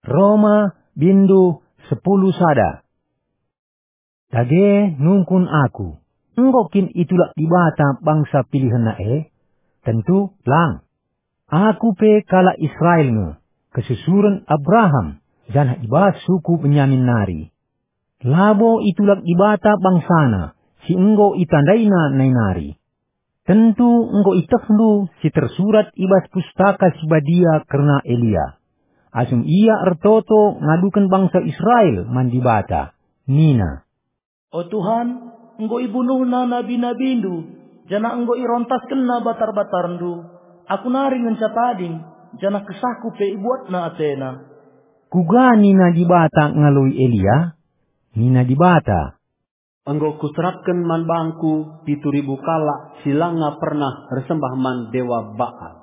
Roma bindu 10 sada. Dage nungkun aku, enggokin itulah dibata bangsa pilihan na tentu lang. Aku pe kala Israel nge, kesusuran Abraham, janah ibas suku Benyamin nari. Labo itulah ibata bangsana, si enggo itandaina nainari. Tentu enggo iteklu si tersurat ibas pustaka si Badia karena Elia. Asum ia ertoto ngadukan bangsa Israel mandibata. Nina. O Tuhan, enggo ibunuh na nabi-nabi ndu, jana enggo irontasken na batar-batar ndu. Aku nari ngencatading, jana kesahku pe ibuat na Atena. Kuga nina dibata ngalui Elia? Nina dibata. Enggo kuserapkan man bangku 7.000 kala silanga pernah bersembah man dewa Baal.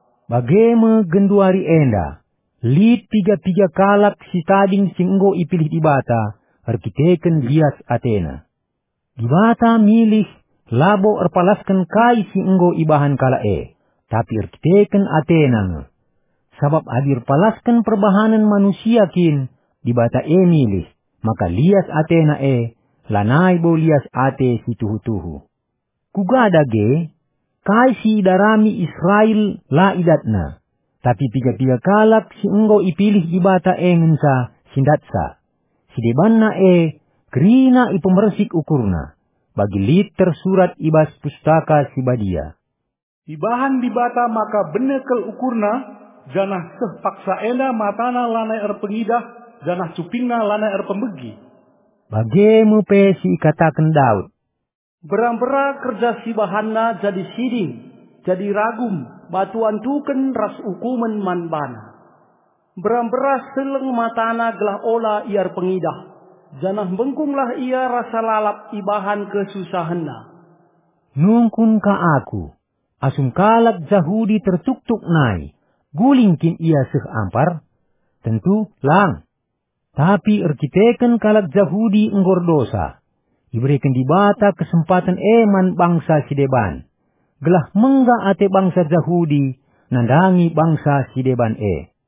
Bageme genduari enda, lid 3 kalak si tading singgo ipilih dibata, arkiteken bias Atena. Dibata milih labo erpalaskan kai si enggo ibahan kala tapi arkiteken Atena nge. Sabab adir palaskan perbahanan manusia kin, dibata milih, maka lias Atena lanai bo lias ate si tuhu-tuhu. Kugada ge, kai si darami Israel la idatna, tapi 3 kalak si enggo ipilih dibata ngensa sindatsa. Si debanna kerina ipemersik ukurna, bagi lid tersurat ibas pustaka si Badia. Ibahan dibata maka benekel ukurna, janah seh paksa enda matana lanai pengidah, janah cupingna lanai pembegi. Bagemu pe si katakan Daud. Berang-berang kerja si bahanna jadi siding, jadi ragum, batuan tuken ras ukumen manbana. Berang-berang seleng matana gelah ola iar pengidah, janah bengkunglah ia rasa lalap ibahan kesusahanna. Nungkun ka aku, asum kalak Yahudi tertuk-tuk nai, gulingkin ia seh ampar, tentu lang. Tapi arkiteken kalak Yahudi enggor dosa, diberikan dibata kesempatan eman bangsa sideban. Gelah mengga ate bangsa Yahudi, nandangi bangsa sideban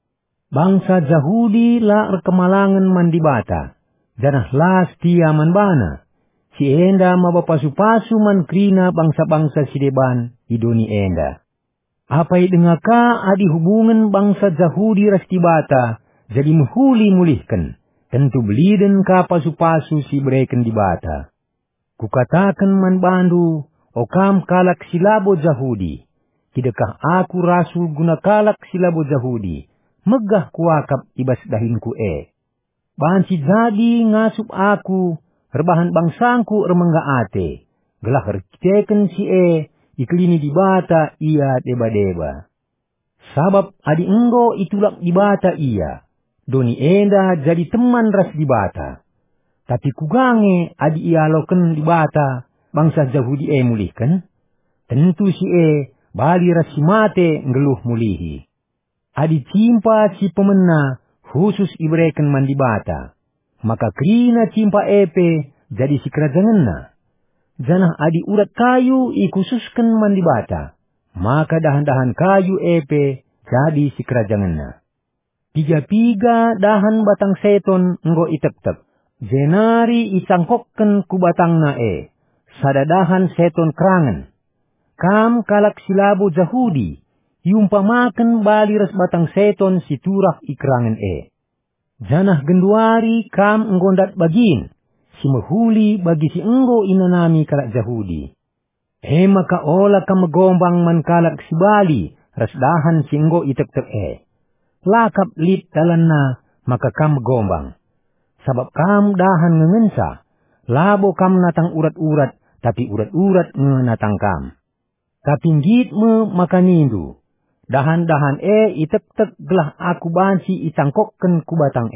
Bangsa Yahudi la kemalangan mandibata, janah las tia manbana. Si enda mabapasu-pasu man krina bangsa-bangsa sideban idoni enda. Apai dengaka adi hubungan bangsa Yahudi ras dibata, jadi menghuli mulihkan. Tentu beliden ka pasu-pasu si bereken dibata. Kukatakan man bandu, o kam kalak silabo Yahudi. Tidakah aku rasul guna kalak silabo Yahudi, megah kuakap ibas dahinku Bansi jadi ngasup aku, rebahan bangsangku remengga ate. Gelah rekiteken si iklini dibata ia deba-deba. Sabab adi enggo itulak dibata ia. Doni enda jadi teman ras dibata. Tapi kugange adi ialoken dibata bangsa Yahudi mulihkan. Tentu si bali ras si mate ngeluh mulihi. Adi cimpa si pemena khusus ibreken mandibata. Maka krina cimpa jadi si kerajanganna. Janah adi urat kayu ikhususkan mandibata. Maka dahan-dahan kayu jadi si kerajanganna. 3 dahan batang seton enggo itep-tep. Jenari isangkokken ku batangna sadadahan seton kerangan. Kam kalak silabo Yahudi, yumpamaken bali ras batang seton si turah ikrangan Janah genduari kam enggondat bagin, si mehuli bagi si enggo inanami kalak Yahudi. Maka ola kam megombang man kalak si bali ras dahan si enggo itep-tep Lakap lid dalanna maka kam gombang. Sabab kam dahan ngengensa, labo kam natang urat-urat, tapi urat-urat ngenatang kam. Tapi ngitme maka nindu, dahan-dahan itep-tep gelah aku bansi itangkokken kubatang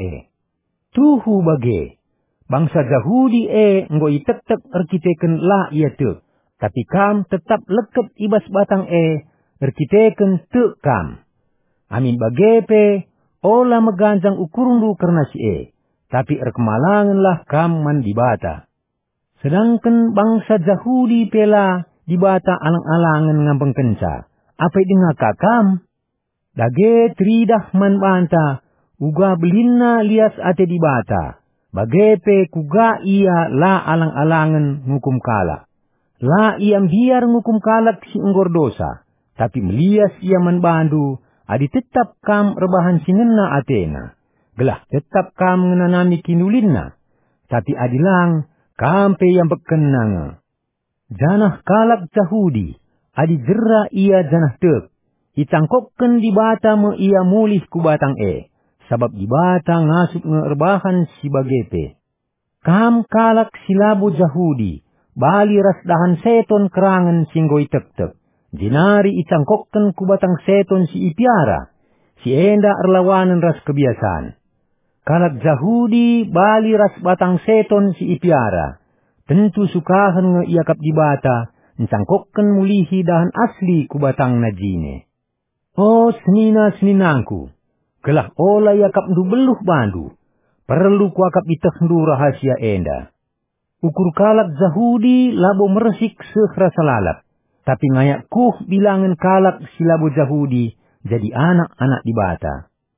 Tuhu bage, bangsa Yahudi enggo itep-tep arkiteken lah ia te, tapi kam tetap leket ibas batang arkiteken te kam. Amin bagepe, ola meganjang ukurundu karena si tapi erkemalanganlah kam mandibata. Sedangkan bangsa Yahudi pela dibata alang-alangan ngambeng kenca. Apa dengaka kam? Dage tridah man banta, uga belinna lias ate di bata, bagepe kuga ia la alang-alangan ngukum kalak. La iam biar ngukum kalak si enggor dosa, tapi melias ia manbandu, adi tetap kam rebahan sinena atena. Gelah tetap kam ngenanami kinulinna, tapi adilang kampe yang bekenanga. Janah kalak Yahudi, adi jera ia janah tek. Itangkokkan di bata me ia mulih ku batang sabab di bata ngasup ngerbahan si bagete. Kam kalak silabu Yahudi, bali ras dahan seton kerangan singgoi tek-tek. Jinari itangkokkan ku batang seton si ipiara, si enda erlawanan ras kebiasaan. Kalak Yahudi bali ras batang seton si ipiara. Tentu sukahan ngeiakap di bata, ncangkokkan mulihi dahan asli ku batang najine. Oh senina-seninangku, gelah ola yakap ndu beluh bandu, perlu kuakap iteh ndu rahasia enda. Ukur kalak Yahudi labo meresik sehrasa lalap, tapi ngayak kuh bilangan kalak silabo Yahudi jadi anak-anak di bata.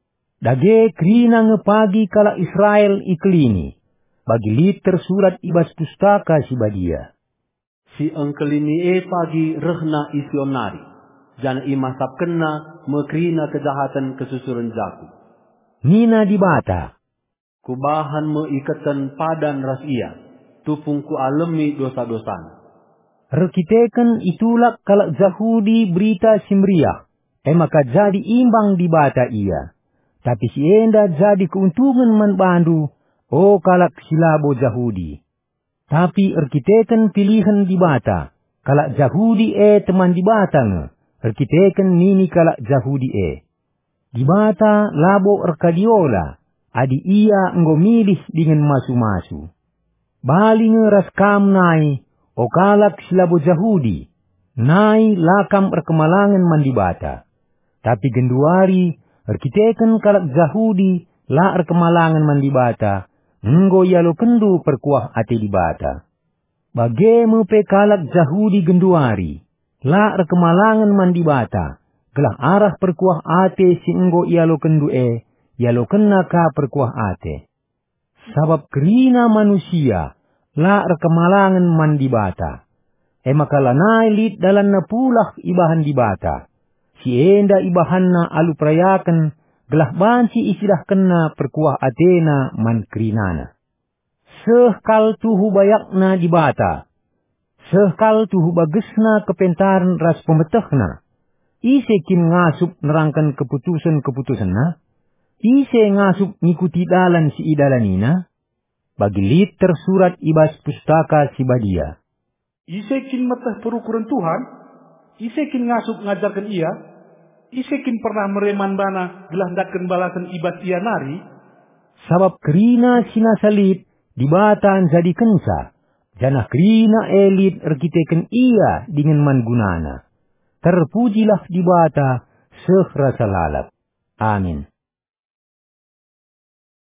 Dage krina ngepagi kalak Israel iklini, bagi liter surat ibas pustaka si badia. Si engkelini pagi rehna isionari, jana imasap kena mekrina kejahatan kesusuran jaku. Nina di bata, kubahan meikatan padan ras ia, tupung ku alemi dosa-dosana. Rekiteken itulak kalak Yahudi berita simriah, maka jadi imbang di bata ia. Tapi si enda jadi keuntungan manbandu, oh kalak silabo Yahudi. Tapi erkiteken pilihan di bata, kalak Yahudi teman di bata nge, erkiteken nini kalak Yahudi Di bata labo erkadiola, adi ia ngomilih dengan masu-masu. Bali ngeras kam nai, o kalak silabo Yahudi, nai lakam erkemalangan mandi bata. Tapi genduari, erkiteken kalak Yahudi, la erkemalangan mandi bata, nggo yalo kendu perkuah ate di bata. Bagemu pe kalak Yahudi genduari, la erkemalangan mandi bata, gelah arah perkuah ate si nggo yalo kendu yalo kena ka perkuah ate. Sabab kerina manusia, la erkemalangan mandi bata. Maka lanai lit dalam napulah ibahan di bata. Si enda ibahanna alu prayakan, gelah banci istilah kena perkuah atena man kerinana. Sehkal tuhu bayakna di bata. Sehkal tuhu bagesna kepentaran ras pemetehna. Ise kin ngasup nerangkan keputusan-keputusanna. Ise ngasup ngikuti dalan si idalanina. Bagi liter surat ibas pustaka si badia. Ise kin meteh perukuran Tuhan. Ise kin ngasup ngajarkan ia. Ise kin pernah mereman bana gelandakan balasan ibas ia nari. Sabab kerina sina salib dibatan jadi kensa. Janah kerina elit erkiteken ia dengan mangunana. Terpujilah di bata sehrasa lalap. Amin.